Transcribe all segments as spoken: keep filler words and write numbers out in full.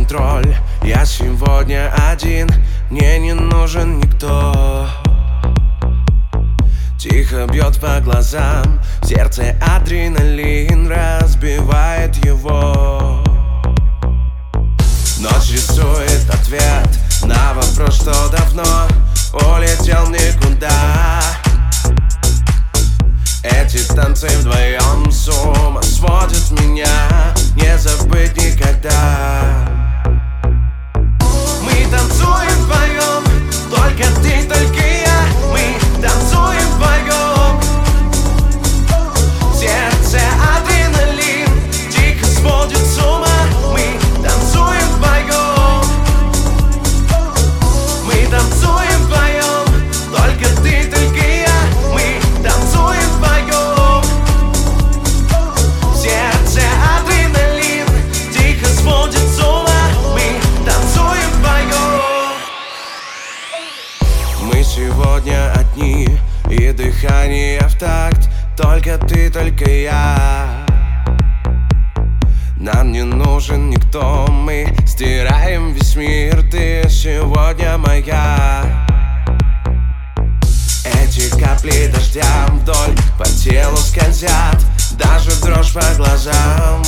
контроль. Я сегодня один, мне не нужен никто. Тихо бьет по глазам, в сердце адреналин разбивает его. Ночь рисует ответ на вопрос, что давно улетел в никуда. Эти танцы вдвоем с ума сводят меня, не забыть никогда. Мы танцуем вдвоем, только ты, только я. Мы танцуем вдвоем, в сердце адреналин тихо сводит с ума. Мы танцуем вдвоем, мы танцуем вдвоем, только ты, только я. Мы танцуем вдвоем, в сердце адреналин тихо сводит с ума. Мы танцуем вдвоем. Мы сегодня одни, и дыхание в такт, только ты, только я. Нам не нужен никто, мы стираем весь мир, ты сегодня моя. Эти капли дождя вдоль по телу скользят, даже дрожь по глазам.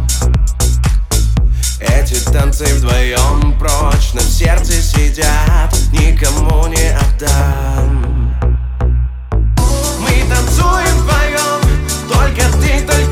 Эти танцы вдвоем прочно в сердце сидят, никому не отдам. Мы танцуем вдвоем, только ты, только